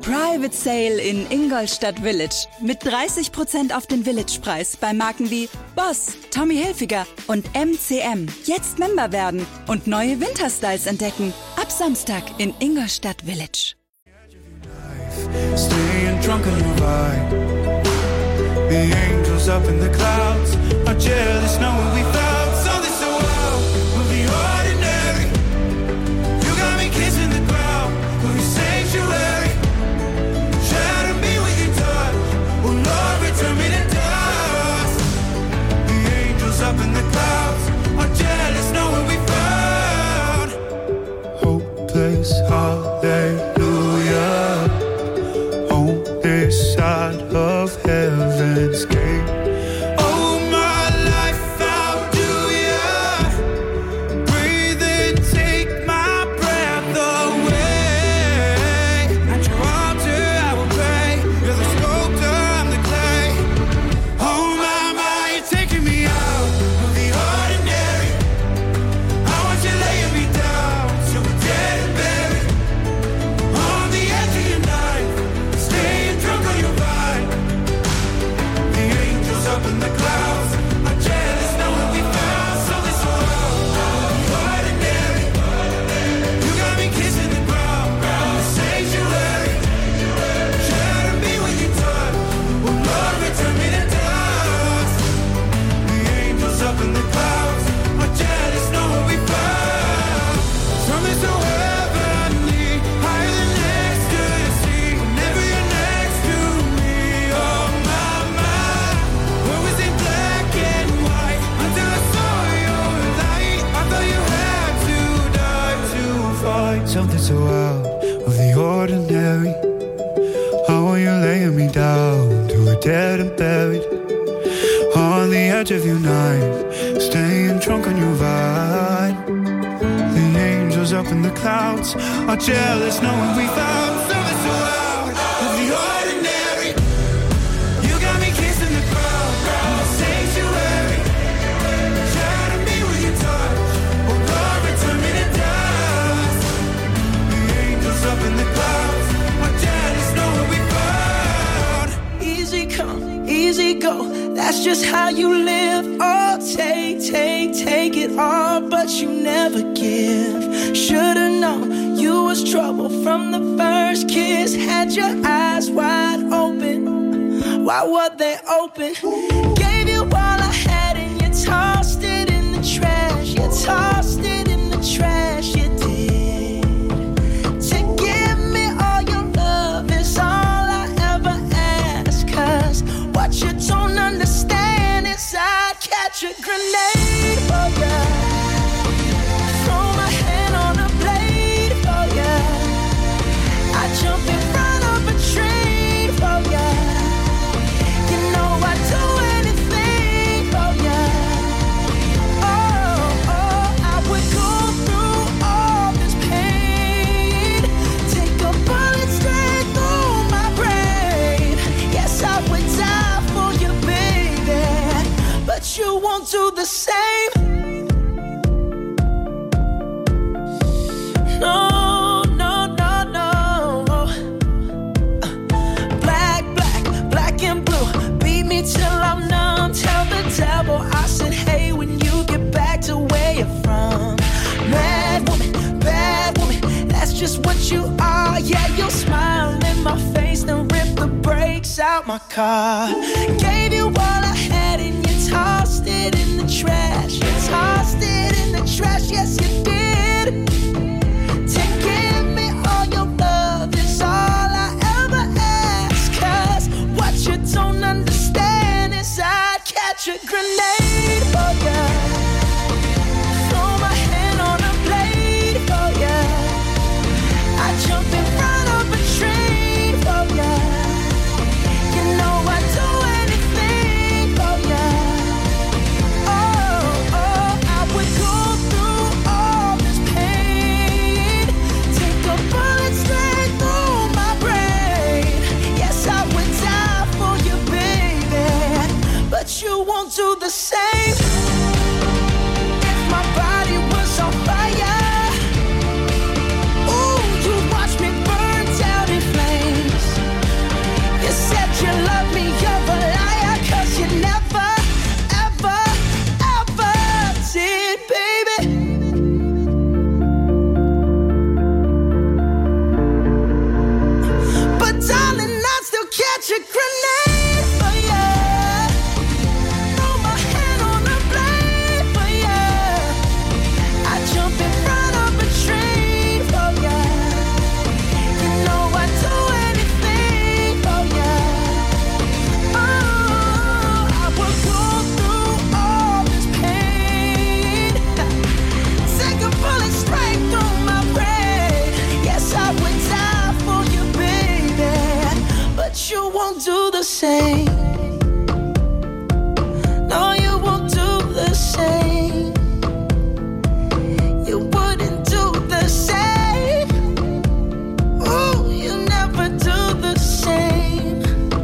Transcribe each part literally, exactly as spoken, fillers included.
Private Sale in Ingolstadt Village. Mit dreißig Prozent auf den Village-Preis bei Marken wie Boss, Tommy Hilfiger und M C M. Jetzt Member werden und neue Winterstyles entdecken. Ab Samstag in Ingolstadt Village. Staying drunk on your vibe. The angels up in the clouds are jealous knowing we found something so wild of the ordinary. You got me kissing the ground of your sanctuary. Shadow me with your touch. Oh Lord, return me to dust. The angels up in the clouds are jealous knowing we found hopeless hallelujah. This side of heaven's gate. Oh, my life, how do you breathe and take my breath away? At your altar, I will pray. You're the sculptor, I'm the clay. Oh, my, my, you're taking me out of the ordinary. I want you laying me down till we're dead and buried. On the edge of your knife, staying drunk on your vine. The angels up in the clouds are jealous knowing we found something so ordinary. You got me kissing the ground, the sanctuary. Shatter me with your touch. Oh Lord, return me to dust. The angels up in the clouds are jealous knowing we found something so heavenly, higher than ecstasy. Whenever you're next to me, oh my, my. What was in black and white until I saw your light? I thought you had to die to fight something so out of the ordinary. How are you laying me down to a dead and buried? On the edge of your knife, staying drunk on your vine. The angels up in the clouds are jealous knowing we found something so out of the ordinary. You got me kissing the ground, the sanctuary. Shatter me with your touch. Oh Lord, return me to dust. The angels up in the clouds are jealous knowing we found. Easy come, easy go. That's just how you live. Oh, take, take, take it all, but you never give. Should've known you was trouble from the first kiss. Had your eyes wide open. Why were they open? Gave you all I had and you tossed it in the trash. You tossed it in the trash, you did. To give me all your love is all I ever ask. Cause what you don't understand is I'd catch a grenade for ya. Throw my hand on a blade for ya. I jump in front of a train for ya. You know I'd do anything for ya. Oh, oh, I would go through all this pain. Take a bullet straight through my brain. Yes, I would die for you, baby, but you won't do the same. No, no, no, no. Black, black, black and blue. Beat me till I'm numb. Tell the devil I said, hey, when you get back to where you're from. Mad woman, bad woman, that's just what you are. Yeah, you'll smile in my face, then rip the brakes out my car. Gave you all I had and you tossed it in the trash. You tossed it in the trash, yes you did. To give me all your love is all I ever ask. Cause what you don't understand is I'd catch a grenade for ya. Throw my hand on a blade for ya. I jump in front of a train for ya. You know I'd do anything for ya. Oh, oh, I would go through all same. No, you won't do the same. You wouldn't do the same. Oh, you never do the same.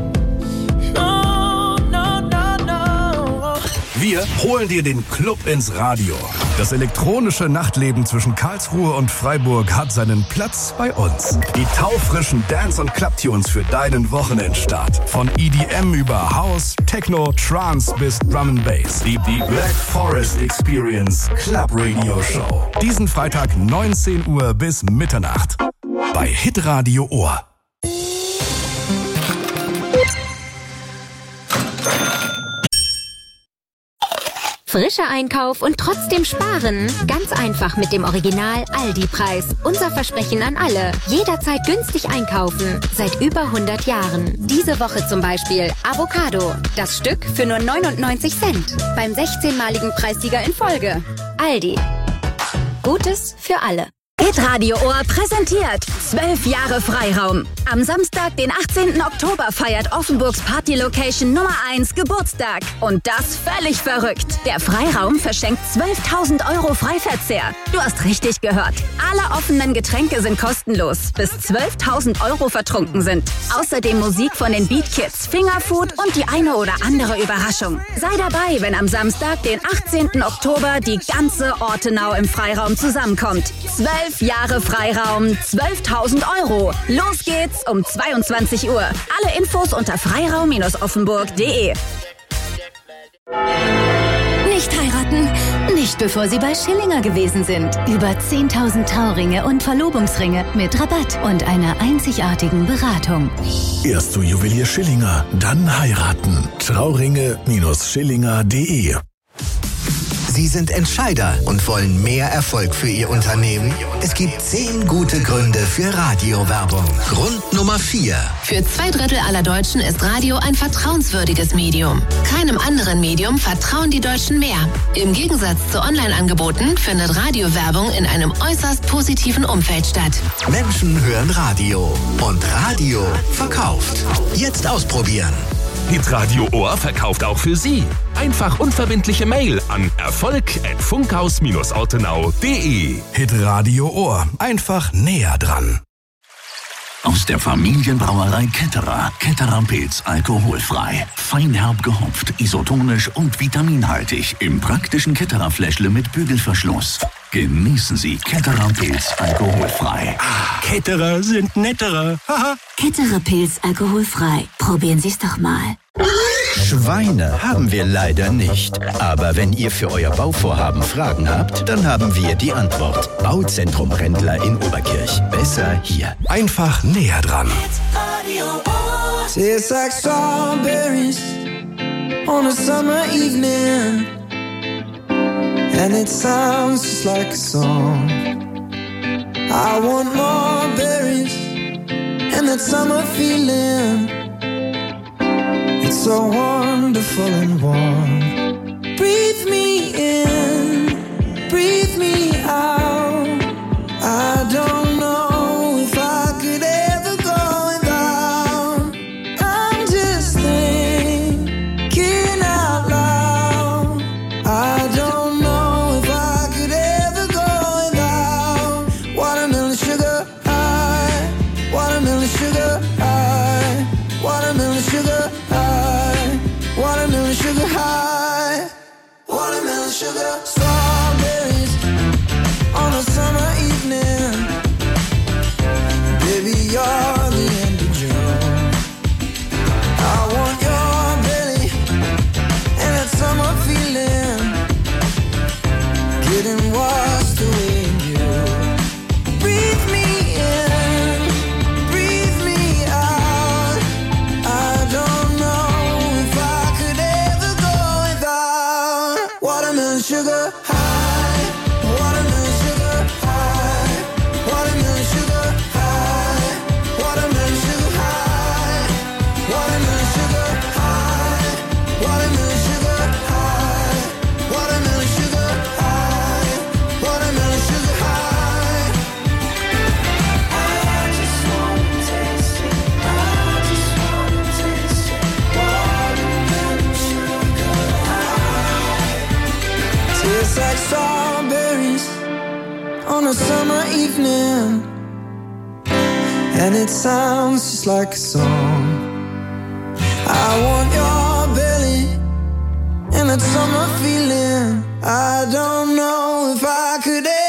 No, no, no, no. Wir holen dir den Club ins Radio. Das elektronische Nachtleben zwischen Karlsruhe und Freiburg hat seinen Platz bei uns. Die taufrischen Dance- und Clubtunes für deinen Wochenendstart. Von E D M über House, Techno, Trance bis Drum and Bass. Die, die Black Forest Experience Club Radio Show. Diesen Freitag neunzehn Uhr bis Mitternacht. Bei Hitradio Ohr. Frischer Einkauf und trotzdem sparen? Ganz einfach mit dem Original Aldi-Preis. Unser Versprechen an alle. Jederzeit günstig einkaufen. Seit über hundert Jahren. Diese Woche zum Beispiel Avocado. Das Stück für nur neunundneunzig Cent. Beim sechzehnmaligen Preissieger in Folge. Aldi. Gutes für alle. Hitradio Ohr präsentiert zwölf Jahre Freiraum. Am Samstag, den achtzehnten Oktober, feiert Offenburgs Party-Location Nummer eins Geburtstag. Und das völlig verrückt. Der Freiraum verschenkt zwölftausend Euro Freiverzehr. Du hast richtig gehört. Alle offenen Getränke sind kostenlos, bis zwölftausend Euro vertrunken sind. Außerdem Musik von den Beat Kids, Fingerfood und die eine oder andere Überraschung. Sei dabei, wenn am Samstag, den achtzehnten Oktober, die ganze Ortenau im Freiraum zusammenkommt. Zwölf Jahre Freiraum, zwölftausend Euro. Los geht's um zweiundzwanzig Uhr. Alle Infos unter freiraum offenburg punkt de. Nicht heiraten, nicht bevor Sie bei Schillinger gewesen sind. Über zehntausend Trauringe und Verlobungsringe mit Rabatt und einer einzigartigen Beratung. Erst zu Juwelier Schillinger, dann heiraten. Trauringe Schillinger punkt de. Sie sind Entscheider und wollen mehr Erfolg für Ihr Unternehmen? Es gibt zehn gute Gründe für Radiowerbung. Grund Nummer vier. Für zwei Drittel aller Deutschen ist Radio ein vertrauenswürdiges Medium. Keinem anderen Medium vertrauen die Deutschen mehr. Im Gegensatz zu Online-Angeboten findet Radiowerbung in einem äußerst positiven Umfeld statt. Menschen hören Radio und Radio verkauft. Jetzt ausprobieren. Hitradio Ohr verkauft auch für Sie. Einfach unverbindliche Mail an erfolg at funkhaus ortenau punkt de. Hitradio Ohr. Einfach näher dran. Aus der Familienbrauerei Ketterer. Ketterer Pilz alkoholfrei. Feinherb gehopft, isotonisch und vitaminhaltig. Im praktischen Ketterer Fläschle mit Bügelverschluss. Genießen Sie Ketterer Pilz alkoholfrei. Ah, Ketterer sind netterer. Ketterer Pilz alkoholfrei. Probieren Sie es doch mal. Schweine haben wir leider nicht. Aber wenn ihr für euer Bauvorhaben Fragen habt, dann haben wir die Antwort. Bauzentrum Rendler in Oberkirch. Besser hier. Einfach näher dran. Tastes like strawberries on a summer evening, and it sounds just like a song. I want more berries and that summer feeling. It's so wonderful and warm. Breathe me in, breathe me out. I don't know if I could ever go without. I'm just thinking out loud. I don't know if I could ever go without. Watermelon sugar high, watermelon sugar high, watermelon sugar high, watermelon sugar high, watermelon sugar. Strawberries on a summer evening. Baby, you're the end of June. I want your belly and that summer feeling, getting washed away in you. Breathe me in, breathe me out. summer evening, and it sounds just like a song. I want your belly and that summer feeling. I don't know if I could ever